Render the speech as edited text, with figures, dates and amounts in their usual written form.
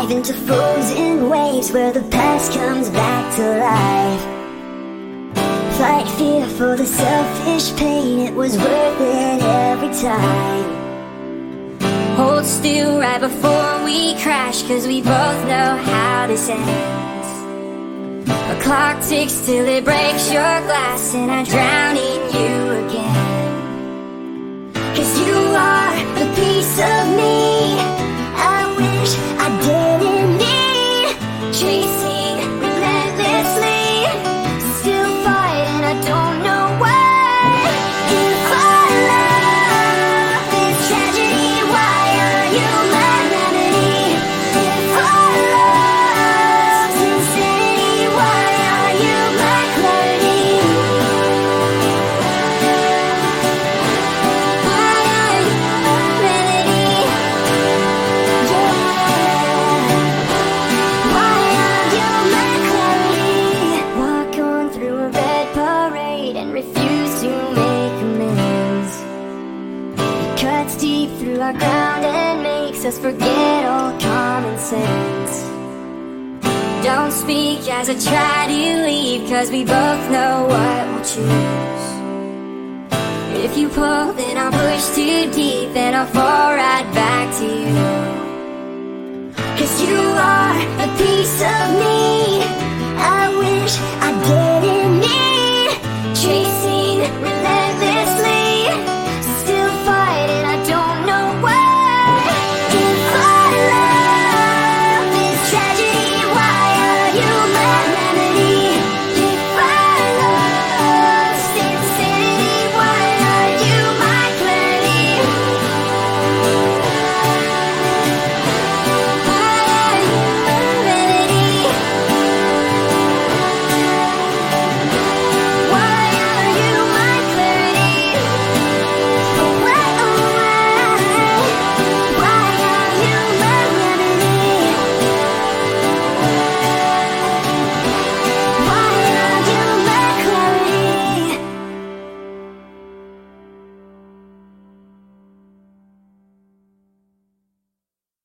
dive into frozen waves where the past comes back to life. Fight fear for the selfish pain, it was worth it every time. Hold still right before we crash, cause we both know how this ends. A clock ticks till it breaks your glass and I drown in you again. Cause you are the piece of me I wish I didn't need. Chasing relentlessly, still fighting, I don't know why. If our love is tragedy, why are you my remedy? If our love's insanity, why are you my clarity? Why are you my melody? Yeah. Why are you my clarity? Walk on through a red parade and refuse to make amends. It cuts deep through our ground and makes us forget all common sense. Don't speak as I try to leave, cause we both know what we'll choose. If you pull, then I'll push too deep and I'll fall right back to you. Cause you are a piece of me I wish I did